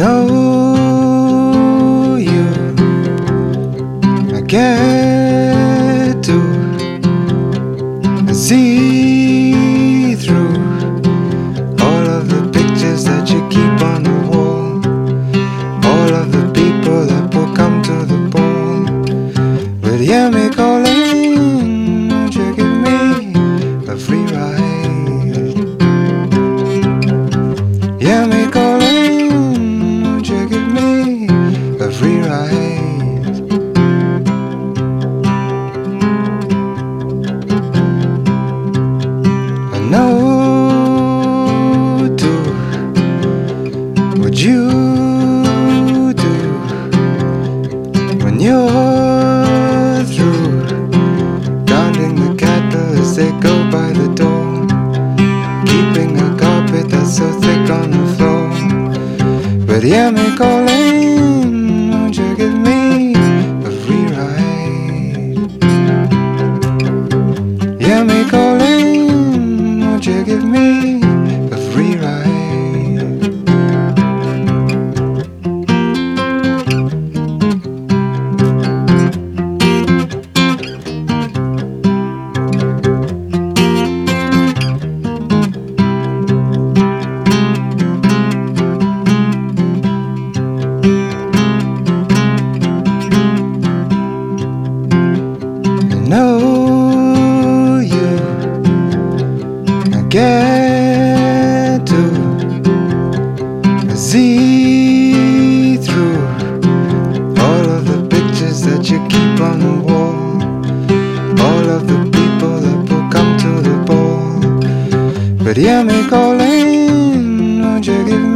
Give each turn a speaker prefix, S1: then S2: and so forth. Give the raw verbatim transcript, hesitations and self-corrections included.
S1: know you, I get to see through all of the pictures that you keep on the wall, all of the people that will come to the ball. But hear me calling, won't you give me a free ride? Hear me calling, won't you give me a free ride? I know too what you do when you're through counting the cattle as they go by the door, keeping a carpet that's so thick on the floor. But hear me calling, won't you give me a free ride? Hear me calling, won't you give me a free ride? I know you, I get to see through all of the pictures that you keep on the wall, all of the people that will come to the ball. But hear me calling, won't you give me